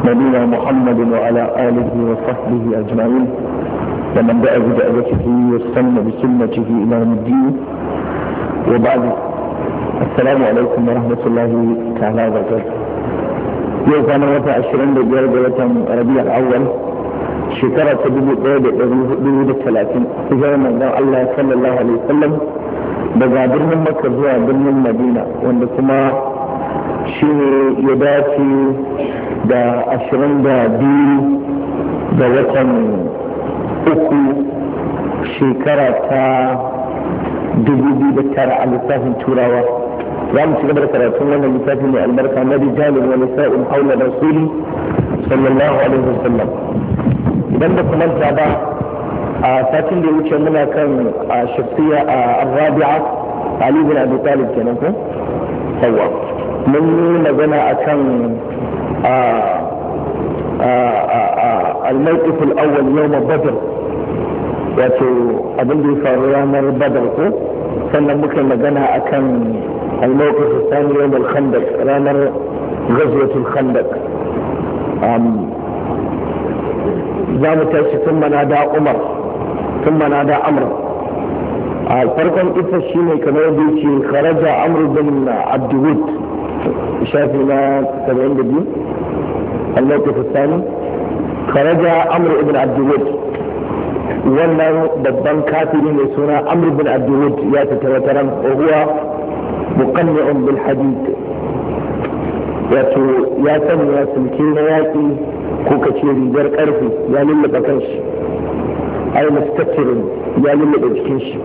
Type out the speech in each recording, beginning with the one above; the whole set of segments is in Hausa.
نبينا محمد وعلى آله وصحبه أجمعين ومن دعا بدعوته واستنى بسنته إلى يوم الدين وبعد. السلام عليكم ورحمة الله تعالى وبركاته. يوم كان وقت 25 ربيع الأول شكرا تبدو بوجود 30 هجرة من الله صلى الله عليه وسلم daga birnin Makka zuwa birnin Madina, wanda kuma shi ne ya dace da 22 ga watan uku shekara ta 2009 a lissafin turawa. Za mu ci gaba da karatun wannan lissafi mai albarka na rijalin wa nisa'in haula rasuli sallallahu alaihi wasallam. Idan da kuma ba a satin da ya wuce muna kan a shafiya a rabi'a Ali bin Abi Talib kenan ko yawa mun yi magana akan al-mawqif al-awwal yawm badr, wato abin da ya faru ranar badar ko sannan muka magana akan al-mawqif al-thani yawm al-khandaq, ranar ghazwat al-khandaq. za mu tashi sun manada Umar ثم نادى عمرو. فرقم إذا الشيء كما يقول خرج عمرو بن عبد ود شافنا 70 دقيقة. الموقف الثاني خرج عمرو بن عبد ود، wannan babban kafiri mai suna Amr bin Abdul ya tattara wa huwa muqanni'un bil hadid, wato ya sanya sulke na yaƙi ko kace rigar ƙarfi ya lullaba kanshi, ai mustaqirin ya lullube jikin shi.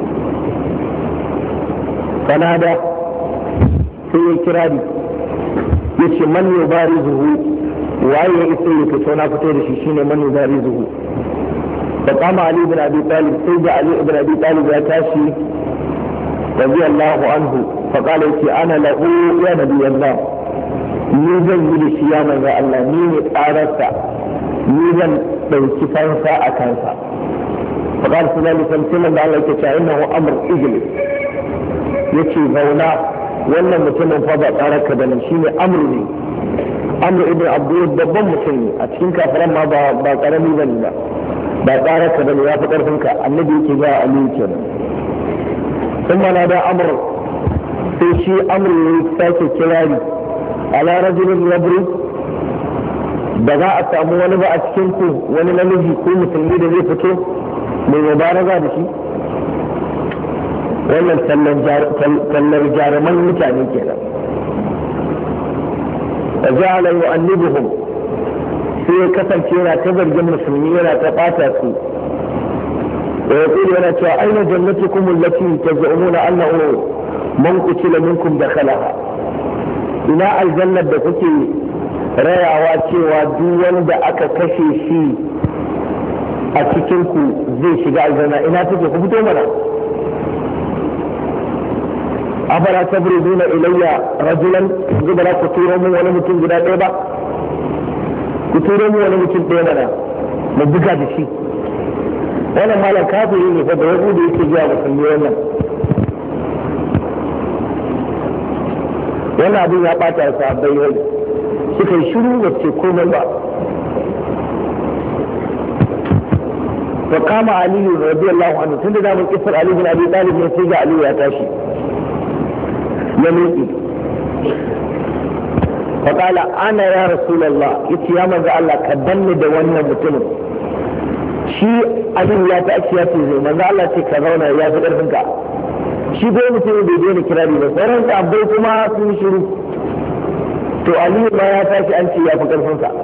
fanada sai ya kirari ya ce man yubarizuhu, waye ya isa ya fito na fito da shi shine man yubarizuhu. fa qama Ali ibn Abi Talib, sai da Ali ibn Abi Talib ya tashi radiyallahu anhu fa qala ki ana lahu ya nabi Allah, ni zan yi da shi ya manzo Allah, ni ne tsararsa, ni zan dauki fansa a kansa. فقال صلى الله عليه وسلم الله يكتشى إنه أمر إجلس يكي غونا ولا متمن فضع تارك بنشيني أمر لي أمر ابن عبد الله دبن مسلمي أتشين كافران ما باقرمي بني با تارك بني يا فقر فنك النبي يكي جاء عليك. ثم نادى أمر في شيء أمر يكتاكي كلاري على رجل يبرد da za a samu wani ba a cikin ku wani namiji ko musulmi da zai fito mai mubaraza da shi. wannan tallar jaruman mutane kenan. da ja'ala yu'annibuhum, sai ya kasance yana ta zargin musulmi, yana ta ɓata su. da ya ƙuri yana cewa aina jannatukum allati taz'umuna annahu man qutila minkum dakhalaha, ina aljannar da kuke rayawa cewa duk wanda aka kashe shi a cikinku zai shiga aljanna, ina take? ku fito mana. afala tabriduna ilayya rajulan, yanzu ba za ku turo mun wani mutum guda ɗaya ba? ku turo mun wani mutum ɗaya mana mu buga da shi. wannan malam kafiri ne fa da wani da yake zuwa musulmi. wannan abin ya ɓata sahabbai wai suka yi shiru wacce komai ba. فقام علي رضي الله عنه، تند دا من قصر علي بن ابي طالب ne sai ga Ali ya tashi ya miƙe. فقال انا يا رسول الله، yace ya manzo Allah ka danne da wannan mutumin. shi Ali ya tashi ya ce manzo Allah ce ka zauna, ya fi karfin ka. shi bai mutum bai daina kirari ba, sauran sahabbai kuma sun shiru. to Ali ma ya tashi an ce ya fi karfin ka.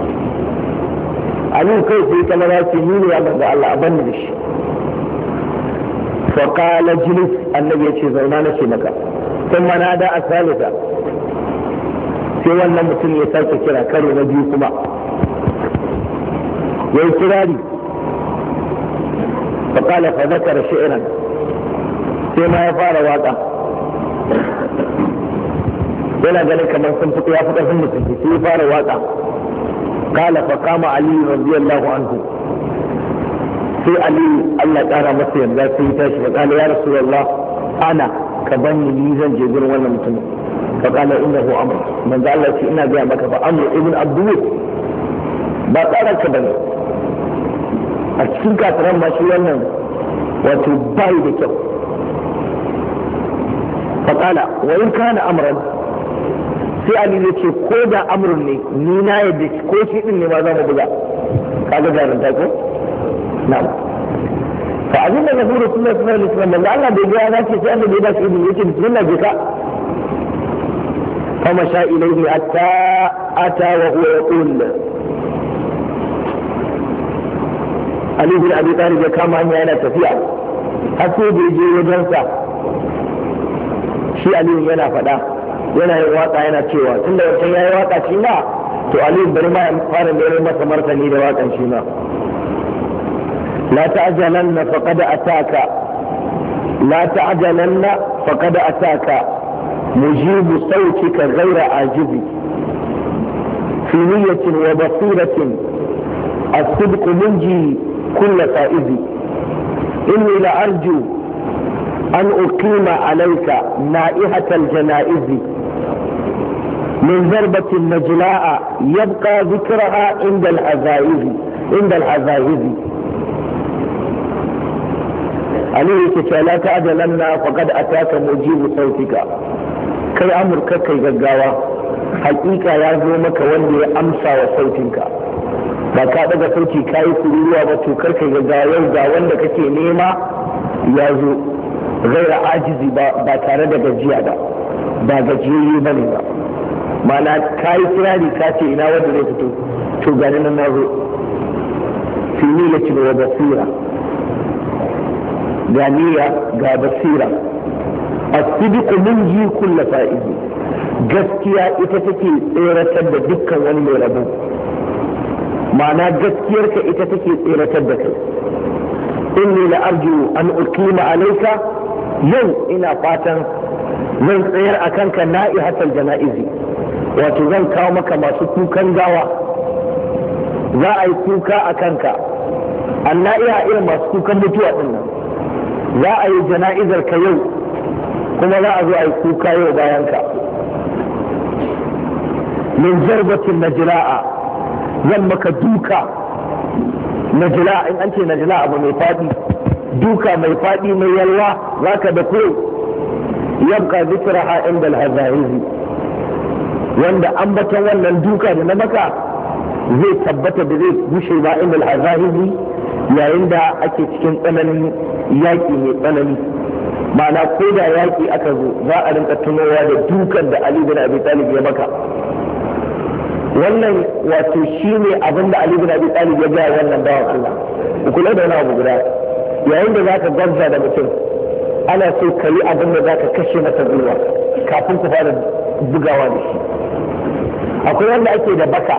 Ali kai sai kana ya ce ni ne ya manzo Allah a banni da shi. fa qala jilis, annabi ya ce zauna na ce maka. kuma na da asalita, sai wannan mutum ya sake kira karo na biyu kuma yayi kirari. fa qala fa zakara shi'ran, sai ma ya fara waka. yana ganin kamar sun fito ya fi ƙarfin mutum, sai ya fara waka. قال فقام علي رضي الله عنه، في علي الله تعالى مسير لا تيتاش، فقال يا رسول الله أنا كبني ميزان جبر ولا متن. فقال إنه أمر من قال لك إنا جاء مكة فأمر ابن عبد الله ba tsaranka ba ne. A cikin kafiran ma shi wannan wato bai da kyau. faƙala wa in kana amran, sai Ali ya ce ko da amrun ne ni na yadda ko shi din ne ma za mu buga. kaga jarumta ko na'am. fa azin da nabi rasulullahi sallallahu alaihi wasallam da Allah bai ga ya ce sai annabi ya ce ibn yake bismillah je ka. fa masha ilayhi hatta ata wa huwa yaqul, Ali bin Abi Talib ya kama hanya yana tafiya har sai da je wajen sa. Shi Ali yana faɗa yana yin waka yana cewa tunda wancan yayi waka shi ma to Ali bari ma ya fara neman masa martani da wakan shi ma. la ta'jalanna faqad ataka la ta'jalanna faqad ataka mujibu sautika ghayra ajibi fi niyyatin wa basiratin الصدق منجي كل فائز إني لأرجو أن أقيم عليك نائحة الجنائز من ضربة نجلاء يبقى ذكرها عند العزائز عليك لا تعجلن فقد أتاك مجيب صوتك كي أمرك كي جاوا حقيقة يا زومك وندي أمسى وصوتك ba ka daga sauki ka yi kururuwa ba to karka ga yau ga wanda kake nema ya zo gaira ajizi ba tare da gajiya ba gajiyayye ba ne ba. mana ka yi kirari ka ce ina wanda zai fito to gani nan na zo fili ya ci da basira ga niyya ga basira asidiku mun ji kulla fa'izi, gaskiya ita take tseratar da dukkan wani mai rabo. ma'ana gaskiyarka ita take tseratar da kai. inni la arju an uqima alayka, yau ina fatan zan tsayar a kanka na'ihatal jana'izi, wato zan kawo maka masu kukan gawa, za a yi kuka a kanka. anna'iha irin masu kukan mutuwa din nan, za a yi jana'izar ka yau kuma za a zo a yi kuka yau bayan ka. min zarbatin najla'a, zan maka duka najla, in an ce najla abu mai fadi, duka mai fadi mai yalwa zaka da kuro. yabqa dhikraha inda al-hazaizi, wanda ambaton wannan duka da na maka zai tabbata da zai gushe ba inda al-hazaizi, yayin da ake cikin tsananin yaki mai tsanani. ma'ana ko da yaki aka zo za a rinka tunowa da dukan da Ali bin Abi Talib ya maka. wannan wato shi ne abin da Ali bin Abi Talib ya gaya wannan bawan Allah. kula da wani abu guda, yayin da zaka gwabza da mutum ana so ka yi abin da zaka kashe masa gwiwa kafin ku fara bugawa da shi. akwai wanda ake da baka,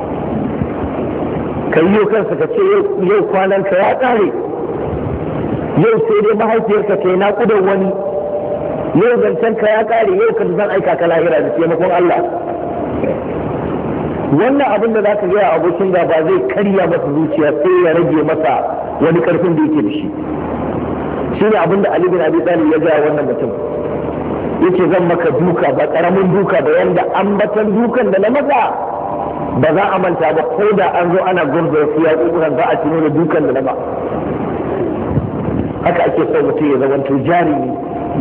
ka yi kansa ka ce yau kwanan ka ya kare, yau sai dai mahaifiyarka ta yi naƙudan wani, yau zancen ka ya kare, yau ka zan aika ka lahira da taimakon Allah. wannan abin da za ka gaya abokin gaba zai karya masa zuciya sai ya rage masa wani karfin da yake da shi. shi ne abin da Ali bin Abi Talib ya gaya wannan mutum, yace zan maka duka, ba karamin duka da yanda ambatan dukan da na maka ba za a manta ba, ko da an zo ana gurza su ya kukuran za a tuno da dukan da na ba. haka ake so mutum ya zamanto jarumi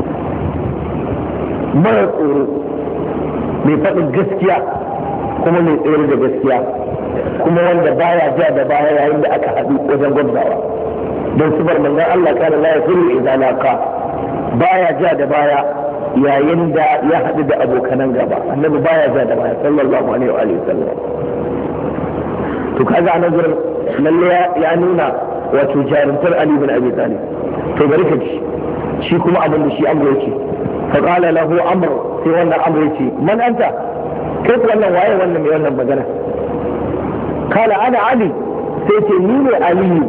mara tsoro, mai faɗin gaskiya kuma mai tsere da gaskiya, kuma wanda baya ja da baya yayin da aka haɗu wajen gwabzawa. don sifar manzon Allah kana la yafiru idza laqa, baya ja da baya yayin da ya haɗu da abokanan gaba. annabi baya ja da baya sallallahu alaihi wa alihi sallam. to kaga anan gurin lalle ya nuna wato jarumtar Ali bin Abi Talib. to bari ka ji shi kuma abin da shi Amr yake. fa qala lahu Amr, sai wannan Amr yace man anta, kai wannan waye wannan mai wannan magana? kala ana Ali, sai ce ni ne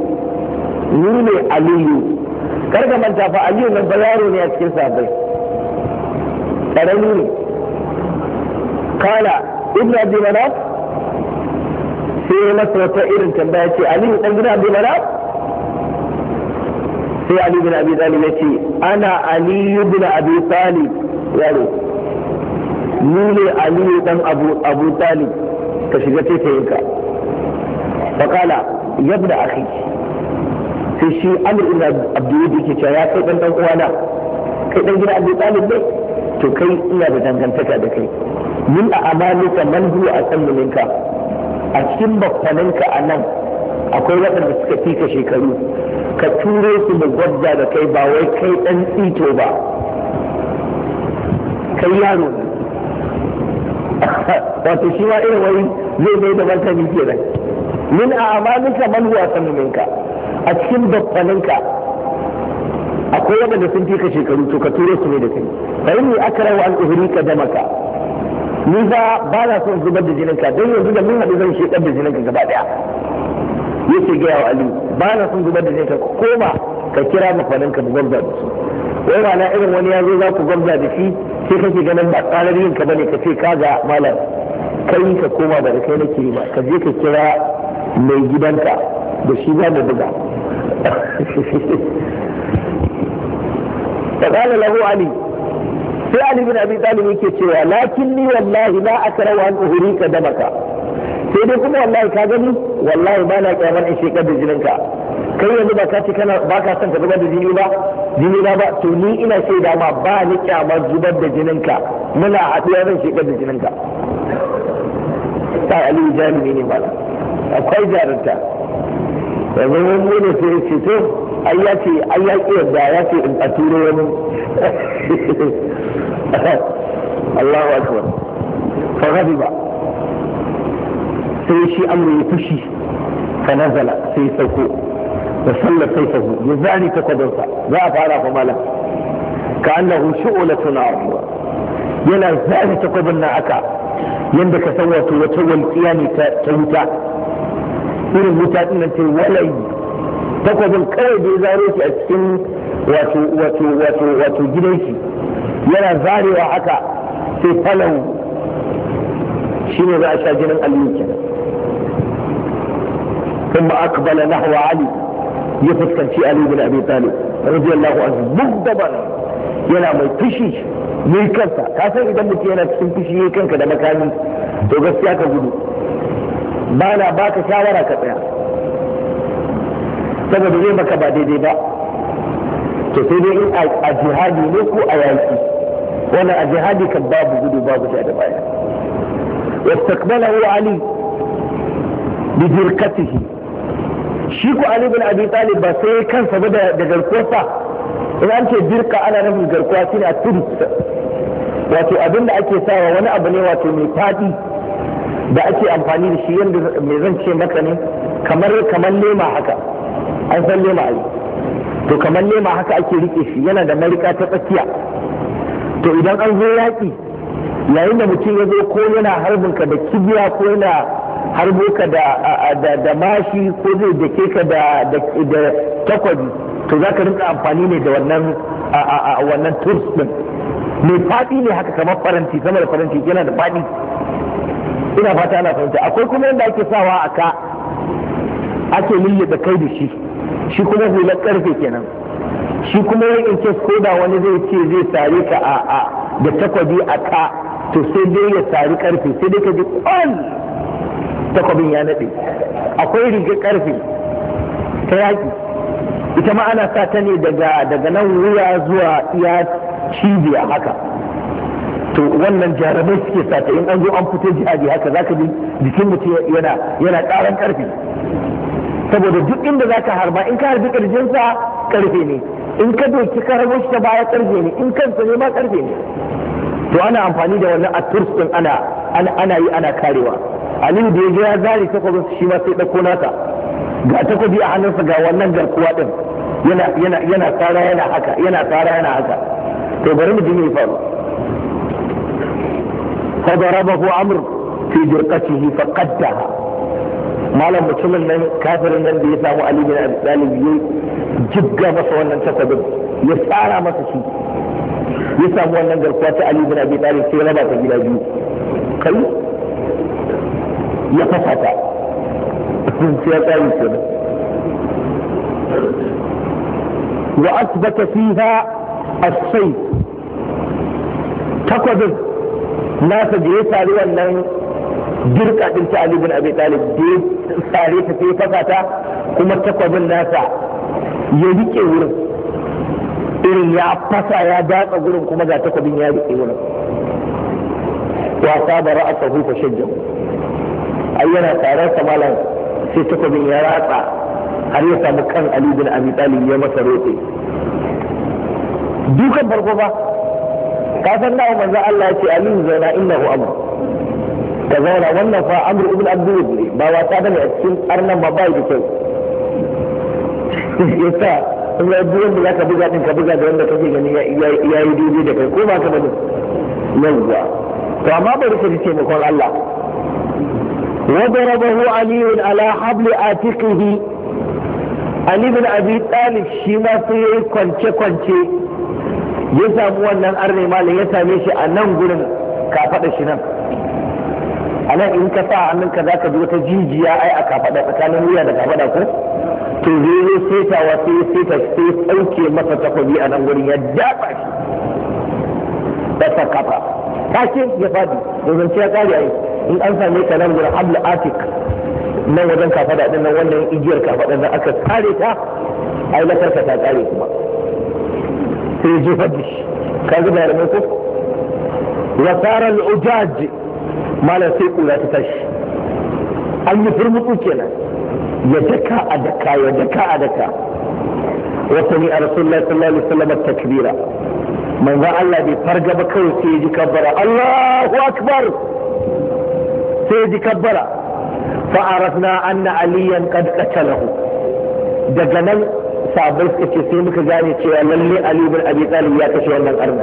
Aliyu. karga manta fa Aliyu nan ba yaro ne a cikin sahabbai, karami ne. kala ibn Abi Manaf, sai masa wata irin tambaya ce Aliyu dan gidan Abi Manaf? sai Ali bin Abi Talib ya ce ana Aliyu bin Abi Talib, yaro ni ne Aliyu dan Abu Talib, ka shiga taitayinka. فقال يا ابن أخي sai shi Amr ibn Abdul yake cewa ya kai dan uwana kai dan gidan Abu Talib ne to kai ina da dangantaka da kai min a amalika man huwa asallu minka a cikin bakwaninka a nan akwai waɗanda suka fika shekaru ka turo su da gwabza da kai ba wai kai dan tsito ba kai yaro wato shi ma irin wai zai mai da martani kenan min a amalika man huwa asallu minka a cikin bakwaninka akwai waɗanda sun fika shekaru to ka turo su ne da kai fa inni akrahu an uhrika damaka ni ba na son zubar da jininka don yanzu da mun haɗu zan shekar da jininka gaba ɗaya yake gaya wa Ali ba na son zubar da jininka koma ka kira mafaninka mu gwamza da su wai ba na irin wani ya zo za ku gwamza da shi sai kake ganin ba tsarar yin ka bane ka ce ka ga malam kai ka koma ba da kai nake ba ka je ka kira mai gidanka da shi za mu buga فقال له علي sai Ali bin Abi Talib yake cewa lakin ni wallahi la akrahu an uhrika damaka sai dai kuma wallahi ka gani wallahi ba na kyamar in shekar da jininka kai yanzu ba ka ce kana ba ka son ka zubar da jini ba to ni ina shaida ma ba ni kyamar zubar da jininka muna haɗuwa zan shekar da jininka sai Ali jarumi ne mala akwai jarunta yanzu mun ne sai ce to ai ya ki yadda ya ce in a turo wani Allahu akbar fa ghadiba sai shi amru ya fushi fa nazala sai sauko da sallar sai sahu ya zari ta kwadansa za a fara fa malam ka annahu shu'latun arwa yana zari ta kwadan na aka yanda ka san wato wata walƙiya ne ta wuta irin wuta din nan ta walai takwabin kawai da ya zaro shi a cikin wato gidan shi yana zarewa haka sai falau shi ne za a sha jinin aliyu kenan ثم أقبل نحو علي يفكر في علي بن أبي طالب رضي الله عنه مغضبا yana mai fushi ne kansa ka san idan mutum yana cikin fushi ne kanka da makami to gaskiya ka gudu ba na baka shawara ka tsaya saboda zai maka ba daidai ba to sai dai in a jihadi ne ko a yaki wannan a jihadi kan babu gudu babu ja da baya wastaqbalahu ali bi dirkatihi shi ko Ali bin Abi Talib ba sai kansa ba da garkuwarsa in an ce dirka ana nufin garkuwa shine a tudu wato abin da ake sawa wani abu ne wato mai fadi da ake amfani da shi yadda mai zan ce maka ne kamar lema haka an san lema ai to kamar lema haka ake rike shi yana da marika ta tsakiya to idan an zo yaki yayin da mutum ya zo ko yana harbin ka da kibiya ko yana harbo ka da mashi ko zai dake ka da takwabi to za ka rinka amfani ne da wannan tools din mai faɗi ne haka kamar faranti sama da faranti yana da faɗi ina fata ana fahimta akwai kuma yadda ake sawa a ka ake lullube kai da shi kuma hular karfe kenan shi kuma yin in ko da wani zai ce zai sare ka da takwabi a ka to sai dai ya sari karfe sai dai ka ji kwan takwabin ya naɗe akwai rigar karfe ta yaki ita ma ana sa ta ne daga nan wuya zuwa iya cibiya haka to wannan jarumai suke sa ta in an zo an fito jihadi haka zaka ji jikin mutum yana ƙaran karfe saboda duk inda zaka harba in ka harbi ƙarfinsa karfe ne in ka doki ka harbo shi ta baya karfe ne in kansa ne ma karfe ne to ana amfani da wannan a turs din ana yi ana karewa Aliyu da ya ga ya zari takwabin shi ma sai ɗauko nasa ga takwabi a hannunsa ga wannan garkuwa din yana tsara yana haka to bari mu dinga faru fa darabahu amr fi dirqatihi fa qaddaha malam mutumin nan kafirin nan da ya samu Ali bin Abi Talib ya jigga masa wannan takwabin ya tsara masa shi ya samu wannan garkuwa ta Ali bin Abi Talib sai raba ta gida biyu kai ya fasa ta sai ya tsari kenan وأثبت فيها السيف تقدر ناس جيسا لأنه dirka din ta Ali bin Abi Talib da sare ta sai fasa ta kuma takwabin nasa ya rike wurin irin ya fasa ya datsa gurin kuma ga takwabin ya rike wurin wa saba ra'asahu fa shajjahu ai yana tare da malam sai takwabin ya ratsa har ya samu kan Ali bin Abi Talib ya masa roƙe dukan farko ba ka san da manzo Allah ya ce Ali zauna innahu amr ka zauna wannan fa Amr ibn Abdul ba wata bane a cikin arnan ba bai da kyau yasa in ga duwan da zaka buga din ka buga da wanda kake gani yayi daidai da kai ko ba ka bane yawwa to amma bari ka ji taimakon Allah وضربه علي على حبل عاتقه علي بن ابي طالب shi ma sai yayi kwance ya samu wannan arne malam ya same shi a nan gurin kafada shi nan a nan in ka sa hannunka za ka ji wata jijiya ai a kafada tsakanin wuya da kafada ko to zai yi setawa sai ya seta sai sauke masa takobi a nan gurin ya dafa shi da ta kafa take ya fadi domin ya kare ai in an same ka nan gurin hablu atik nan wajen kafada din nan wannan igiyar kafada nan aka kare ta ai lakarka ta kare kuma sai ya jefar da shi ka ga da yarmai ko wa sara al-ujaj malam sai kula ta tashi an yi furmutu kenan ya daka a daka ya daka a daka wa sami a rasulullahi sallallahu alaihi wasallam takbira manzon Allah bai farga ba kawai sai ya ji kabbara Allahu akbar sai ya ji kabbara fa arafna anna aliyan qad qatalahu daga nan sabai suka ce sai muka gane cewa lalle Ali bin Abi Talib ya kashe wannan arna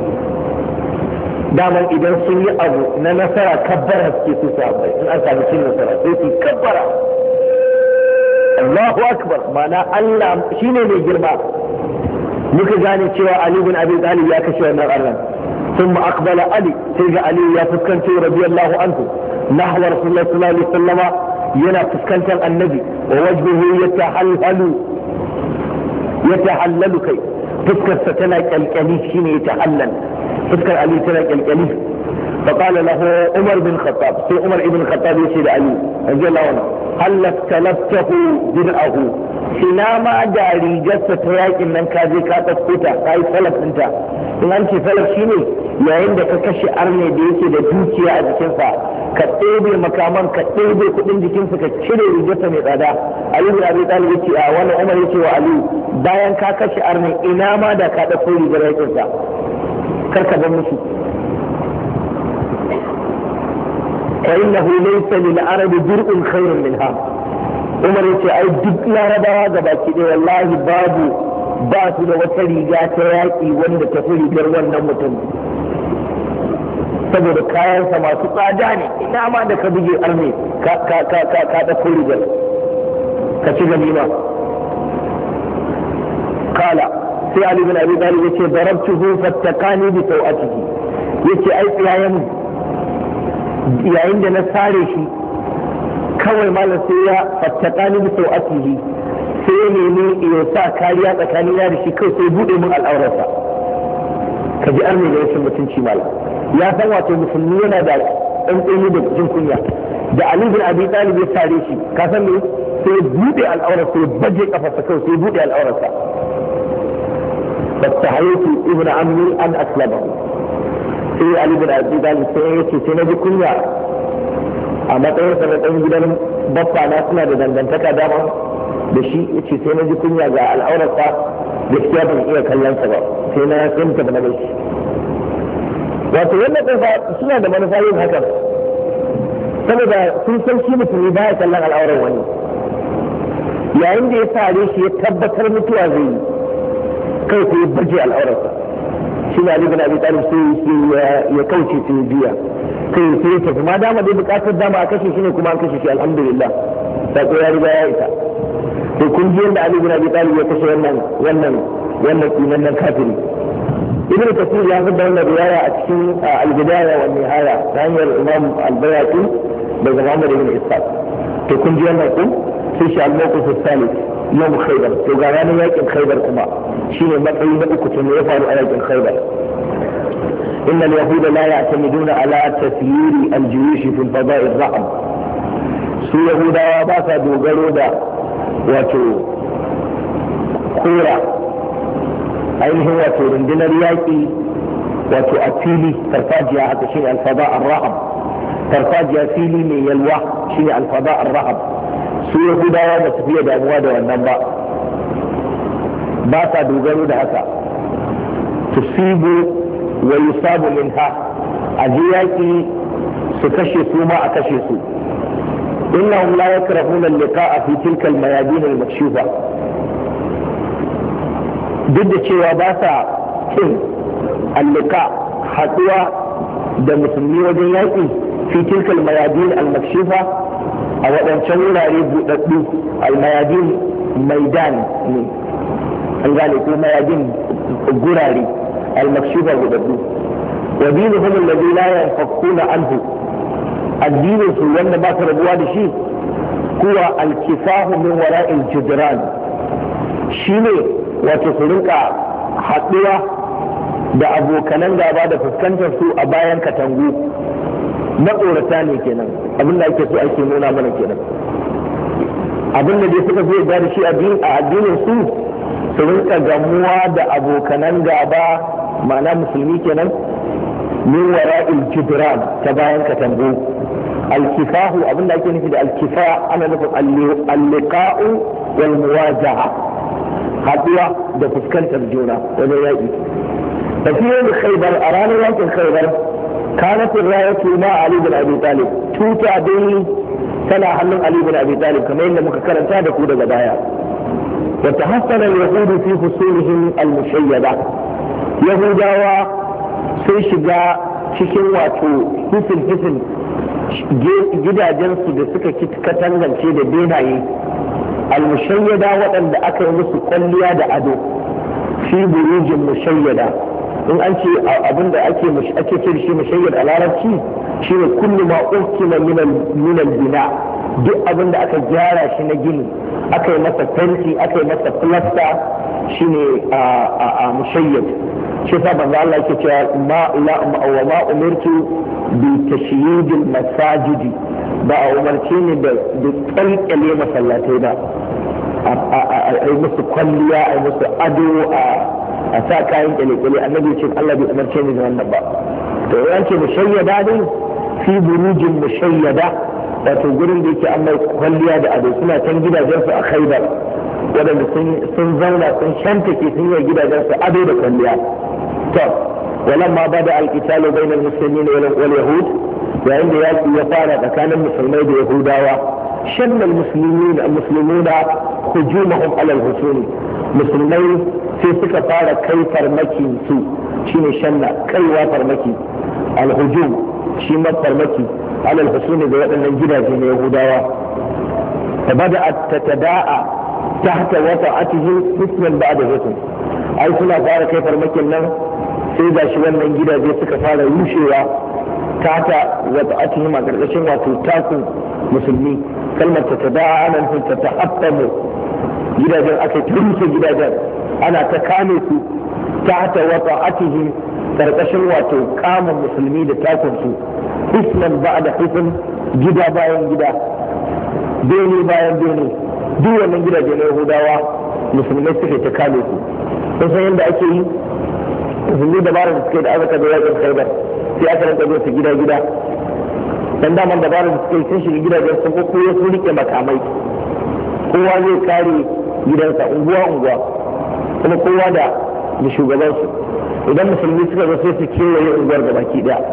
daman idan sun yi abu na nasara kabbara suke su sabai in an samu cin nasara sai su kabbara Allahu akbar mana Allah shine mai girma muka gane cewa Ali bin Abi Talib ya kashe wannan arna ثم أقبل علي سيد علي يا فسكنت رضي الله عنه نحو رسول الله صلى الله عليه وسلم ينا فسكنت النبي ووجهه يتحلل كي فسكر ستنا كالكليف شين يتحلل فسكر علي سنة كالكليف فقال له عمر بن الخطاب سي عمر بن الخطاب يشير علي رضي الله عنه هل استلبته درعه سناما داري جسة تراك من كاذي كاتب كوتا كاي سلب انت in an ce falak shi ne yayin da ka kashe arne da yake da dukiya a jikinsa ka ɗebe makaman ka ɗebe kuɗin jikinsa ka cire rigarsa mai tsada Ali bin Abi Talib yace a wannan Umar yace wa Ali bayan ka kashe arne ina ma da ka ɗauko rigar yakinsa kar ka bar musu fa innahu laysa lil arabi dir'un khairun minha Umar yace ai duk larabawa gabaki ɗaya wallahi babu ba su da wata riga ta yaƙi wanda ta fi rigar wannan mutum saboda kayansa masu tsada ne ina ma da ka buge arme ka ɗauko rigar ka ci ganima kala sai Ali bin Abi Talib yace darabtuhu fattakani bi sawatihi yace ai yayin da na sare shi kawai malam sai ya fattakani bi sawatihi sai ya nemi ya sa kariya tsakanin ya da shi kai sai bude mun al'aurarsa ka ji arme da rashin mutunci malam ya san wato musulmi yana da tsantsani da jin kunya da Ali bin Abi Talib ya sare shi ka san me sai ya bude al'aurarsa ya baje kafarsa kai sai ya bude al'aurarsa fastahaytu ibn ammi an aslama sai Ali bin Abi Talib sai ya ce sai na ji kunya a matsayin sa na dan gidan baffa na suna da dangantaka dama da shi yace sai na ji kunya ga al'aurarsa gaskiya ban iya kallon sa ba sai na tsinta da shi wato wannan kafa suna da manufa yin hakan saboda sun san shi mutum ba ya kallon al'aurar wani yayin da ya sare shi ya tabbatar mutuwa zai yi kai sai ya baje al'aurarsa shi na Ali bin Abi Talib sai ya kauce sai ya biya kai sai ya tafi ma dama dai bukatar dama a kashe shi ne kuma an kashe shi alhamdulillah sako ya riga ya isa to kun ji yadda Ali bin Abi Talib ya kashe wannan kinan kafiri ibn Kathir ya fada wannan riwaya a cikin al-Bidaya wa Nihaya ta hanyar Imam al-Bayhaqi daga Muhammad ibn Ishaq to kun ji wannan kun sai shi al-mawqif al-thalith yawm Khaybar to ga ranar yakin Khaybar kuma shine matsayi na uku tun ya faru a yakin Khaybar إن اليهود لا يعتمدون على تسيير الجيوش في الفضاء الرحم. su yahudawa ba sa dogaro da wato kora ainihin wato rundunar yaƙi wato a fili farfajiya haka shine alfada ar-rahab, farfajiya fili mai yalwa shine alfada ar-rahab. su yahudawa ba su fiye damuwa da wannan ba sa dogaro da haka. tusibu wa yusabu minha, a je yaƙi su kashe su ma a kashe su. إنهم لا يكرهون اللقاء في تلك الميادين المكشوفة. ضد cewa ba sa kin allika haɗuwa da musulmi wajen yaƙi fi tilkal mayadin al-makshifa a waɗancan wurare buɗaɗɗu. al-mayadin maidan ne an gane ko mayadin gurare al-makshifa buɗaɗɗu. wa dinuhum alladhi la yanfakuna anhu, addinin su wanda ba su rabuwa da shi kuwa alkifahu min wara'il judran, shine wato su rinka haɗuwa da abokanan gaba da fuskantar su a bayan katangu. matsorata ne kenan, abin da ake so ake nuna mana kenan. abin da dai suka zo da shi a addinin su su rinka gamuwa da abokanan gaba, ma'ana musulmi kenan, min wara'il judran, ta bayan katangu. الكفاه أظن لكن في الكفاء أنا نقول اللقاء والمواجهة خطوة بفسكنت الجونة وليائي. ففي يوم خيبر أرانا يوم خيبر كانت الراية مع علي بن أبي طالب توتا بين سنة حلم علي بن أبي طالب كما إن مكرن هذا كودة بداية. وتحسن اليهود في فصولهم المشيدة، يهودا وسيشجع cikin wato hisin gidajensu da suka katangance da benaye almushayyada waɗanda aka yi musu kwalliya da ado fi burujin mushayyada. in an ce abinda ake ce shi mushayyad a larabci shine kullu ma ukima min al-bina, duk abinda aka gyara shi na gini aka yi masa fenti aka yi masa plasta shine a mushayyad. shi sa banza Allah yake cewa ma umirtu bi tashyidil masajidi, ba a umarce ni da kalkale masallatai ba, a yi musu kwalliya a yi musu ado a sa kayan kyale-kyale. annabi ce Allah bai umarce ni da wannan ba. to yan ce mushayyada ne fi burujin mushayyada, wato gurin da yake an mai kwalliya da ado. suna can gidajensu a Khaibar waɗanda sun zauna sun shantake sun yi gidajensu ado da kwalliya. ولما بدأ القتال بين المسلمين واليهود، وعند يفارق كان المسلمين واليهودا شن المسلمون هجومهم على الحصون. مسلمين في سكة كي فرمكي سوء شين شن كي وفرمكي الهجوم شين فرمكي على الحصون بوطن الجنة من يهودا. فبدأت تتداعى تحت وطأته حسنا بعد حسن، أي سنة فارق كي فرمكي النار sai ga shi wannan gidaje suka fara rushewa tata wata atihim a ƙarƙashin wato takun musulmi. kalmar ta tada nan ta ta'affamu, gidajen aka turke gidajen ana ta kame su tata wata atihim ƙarƙashin wato kamun musulmi da takun su. hisnan ba da hisin, gida bayan gida, bene bayan bene, duk wannan gidaje na yahudawa musulmai suka ta kame su. kun san yadda ake yi musulmi dabarar da suke da aka da yakin Khaibar, sai aka rinka zo su gida dan daman dabarar da suke sun shiga gidajen sun ko koyo sun rike makamai, kowa zai kare gidansa unguwa kuma kowa da shugabansu. idan musulmi suka zo sai su kewaye unguwar da baki daya.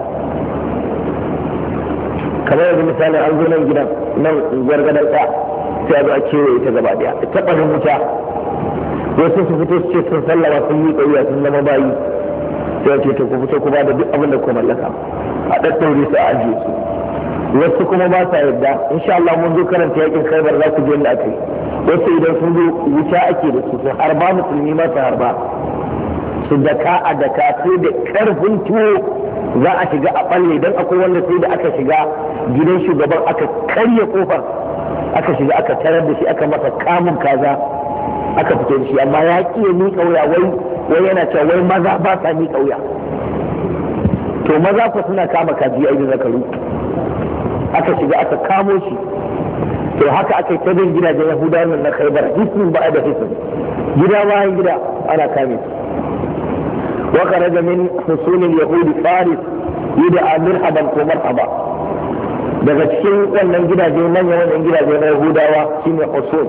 kamar yanzu misali an zo nan gidan nan unguwar gadar ta sai a zo a kewaye ta gaba daya ta ɓarin wuta. wasu su fito su ce sun sallama sun yi ƙauya sun zama bayi, sai ce to ku fito ku ba da duk abin da ku mallaka a ɗaɗɗaure su a ajiye su. wasu kuma ba sa yarda. insha Allah mun zo karanta yakin Khaibar za ku je inda aka yi. wasu idan sun zo wuta ake da su harba musulmi ma su harba su daka a daka sai da karfin tuwo za a shiga a balle. dan akwai wanda sai da aka shiga gidan shugaban aka karya kofar aka shiga aka tarar da shi aka masa kamun kaza aka fito da shi, amma ya ƙi ya miƙa wuya. wai yana cewa wai maza ba sa miƙa wuya. to maza ku suna kama kaji a zakaru, aka shiga aka kamo shi. To haka aka yi ta bin gidajen Yahudawa na Khaibar, hisnin ba da hisnin, gida bayan gida ana kame su. Wa kharaja min husulil yahudi faris yud'a mirhaban ko marhaba, daga cikin wannan gidaje manyan wannan gidaje na Yahudawa shine husul.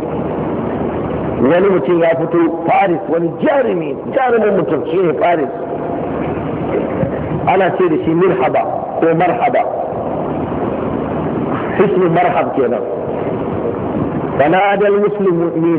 Wani mutum ya fito faris, wani jarumin mutum shine faris, ana ce da shi mirhaba ko marhaba, hisnin marhab kenan. فنادى المسلمين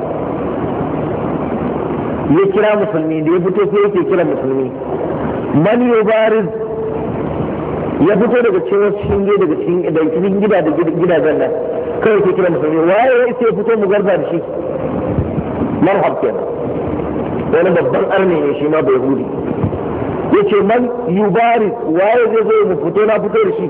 يكرا مسلمين ya fito sai yake kira musulmi, man yubariz, ya fito daga cikin shinge daga cikin gidajen nan kawai ke kira musulmi, waye ya sai fito mu garba da shi, marhab kenan. wani babban arne ne shi ma bai hudi, yace man yubariz, waye zai zo mu fito na fito da shi,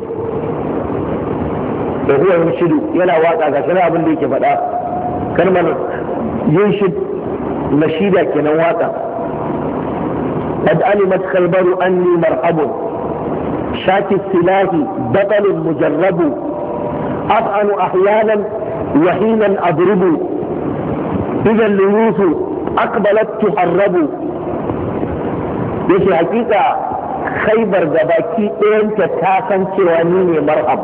da huwa yunshidu, yana waka ga shi abin da yake faɗa, kalmar yunshid nashida kenan waka. قد علمت خيبر أني مرحب شاكي السلاح بطل مجرب أطعن أحيانا وحينا أضرب إذا الليوث أقبلت تحرب. يشي حقيقة خيبر gabaki ɗayanta ta san cewa ni ne marhab,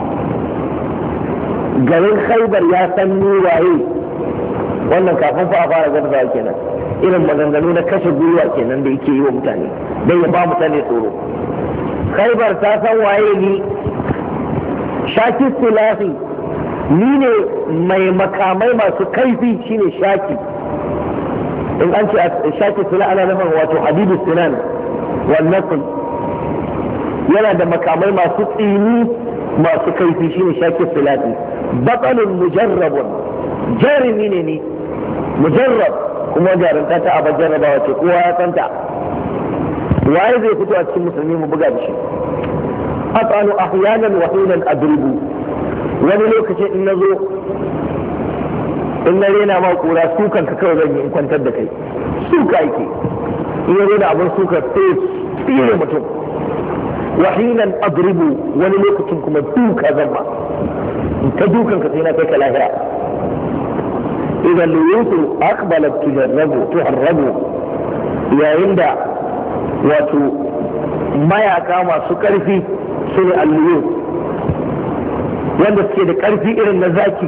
garin Khaibar ya san ni waye. wannan kafin fa a fara garba kenan, irin maganganu na kashe gwiwa kenan da yake yi wa mutane don ya ba mutane tsoro. Khaibar ta san waye ni, shaki silahi, ni ne mai makamai masu kaifi, shine shaki. in an ce shaki silahi ana nufin wato habibu sinan wannan, yana da makamai masu tsini masu kaifi, shine shaki silahi. batalun mujarrabun, jarumi ne ni mujarrab, kuma jarumta ta abar jarrabawa ce, kowa ya santa. waye zai fito a cikin musulmi mu buga da shi. asanu ahyanan wa hinan adribu, wani lokacin in nazo in na rena ma kura sukan ka kawai zan yi in kwantar da kai, suka yake in ya rena abin suka sai tsire mutum. wa hinan adribu, wani lokacin kuma duka zan ma ta dukan ka sai na kai ka lahira. idan luyutu akbalat tuharrabu, yayin da wato mayaka masu karfi su ne alluyut, wanda suke da karfi irin na zaki,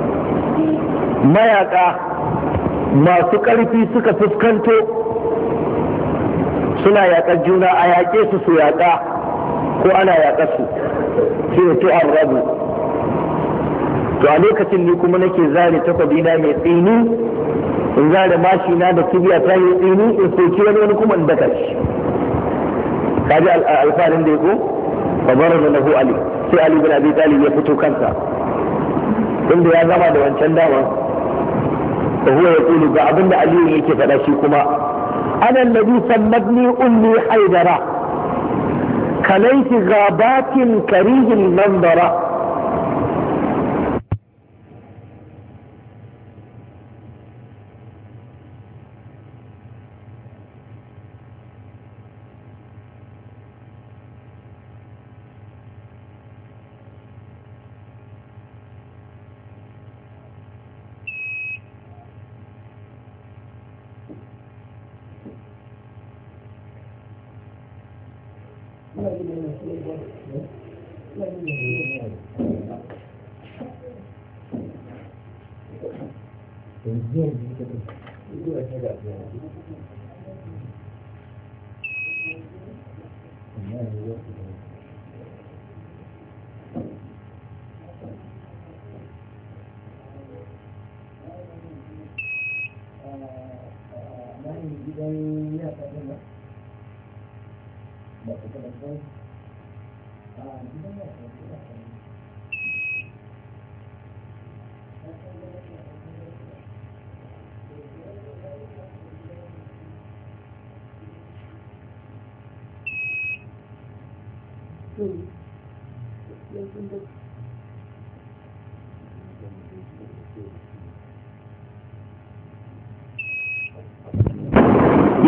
mayaka masu karfi suka fuskanto suna yaƙar juna, a yaƙe su yaƙa ko ana yaƙar su, shi ne tuharrabu. to a lokacin ni kuma nake zare takwabina mai tsini, in zare mashina da kibiya ta yi tsini, in soki wani kuma in daka shi. kaji alfarin da ya ko fabarar da lahu Ali, sai Ali bin Abi Talib ya fito kansa, inda ya gama da wancan dama. da huwa ya kulu ga abinda Aliyu yake faɗa shi kuma, ana alladhi sammadni ummi haidara kalaiti ghabatin karihin manzara.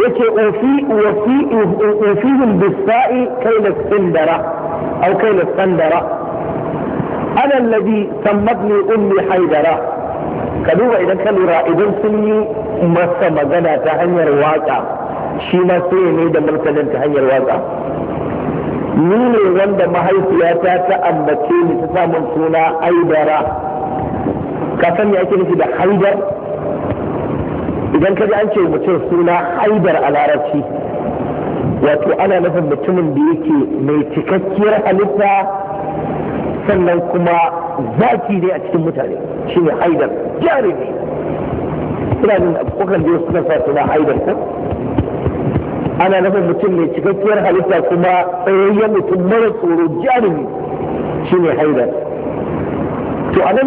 yace ofihim bisa'i kayla sindara aw kayla sandara ana alladhi sammatni ummi haidara. ka duba idan ka lura idan sun yi masa magana ta hanyar waka shi ma sai ne da martanin ta hanyar waka. ni ne wanda mahaifiyata ta ambace ni ta samun suna haidara. ka san me ake nufi da haidar? idan ka ji an ce mutum suna haidar a larabci wato ana nufin mutumin da yake mai cikakkiyar halitta sannan kuma zaki ne a cikin mutane shi ne haidar jarumi. ina jin kukan da suna sa suna haidar ko ana nufin mutum mai cikakkiyar halitta kuma tsayayyen mutum mara tsoro jarumi shi ne haidar. to anan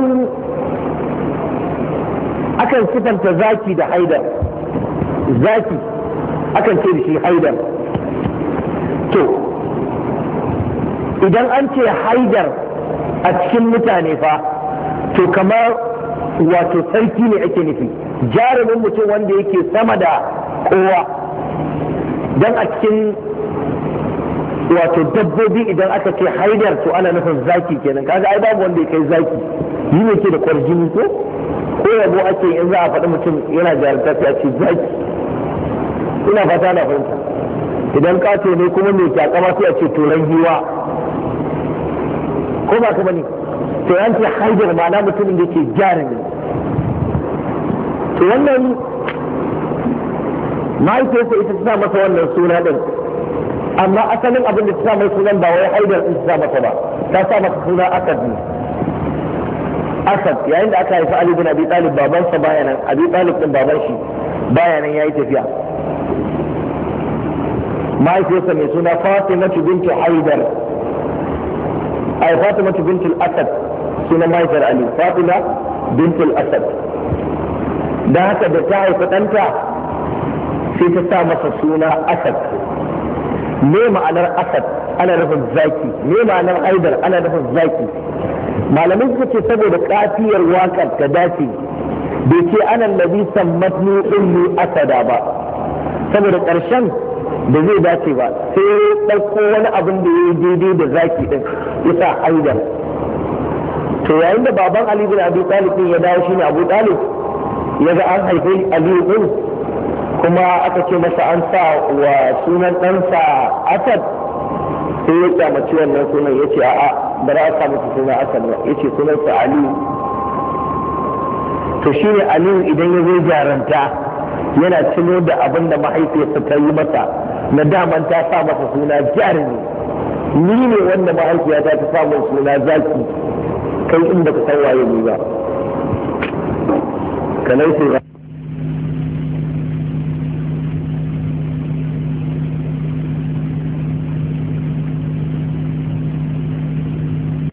akan sifanta zaki da haidar. zaki akan ce da shi haidar. to idan an ce haidar a cikin mutane fa to kamar wato sarki ne ake nufi, jarumin mutum wanda yake sama da kowa. don a cikin wato dabbobi idan aka ce haidar to ana nufin zaki kenan. kaga ai babu wanda ya kai zaki, yi ne ke da kwarjini ko yabo ake in za a faɗi mutum yana jarumta sai a ce zaki. ina fata na fahimta. idan kato ne kuma mai kyakama sai a ce turan giwa ko ba kuma ne to yan ce haidar ma'ana mutumin da ke jarumi. to wannan mahaifiyarsa ita ta sa masa wannan suna din, amma asalin abin da ta sa mai sunan ba wai haidar din ta sa masa ba, ta sa masa suna asad ne. asad yayin da aka haifi Ali bin Abi Talib babansa bayanan, Abi Talib din baban shi bayanan yayi tafiya. mahaifiyarsa mai suna Fatimatu bintu Haidar, ai Fatimatu bintu Asad sunan mahaifiyar Ali, Fatima bintu Asad. da haka da ta haifi ɗanta sai ta sa masa suna Asad. me ma'anar Asad? ana nufin zaki. me ma'anar Haidar? ana nufin zaki. malamai suka ce saboda kafiyar waƙar ta dace bai ce ana nabi sammatni ummi asada ba, saboda ƙarshen da zai dace ba sai ya ɗauko wani abin da ya yi daidai da zaki ɗin yasa Haidar. to yayin da baban Ali bin Abi Talib din ya dawo shine Abu Talib ya ga an haife Ali din kuma aka ce masa an sa wa sunan ɗansa Asad, sai ya kyamaci wannan sunan ya ce a'a ba za a sa masa suna Asad ba, ya ce sunansa Ali. to shine Ali idan ya zo jaranta yana tuno da abin da mahaifiyarsa ta yi masa na daman ta sa masa suna jarumi. ni ne wanda mahaifiyata ta sa masa suna zaki, kai in baka san waye ni ba.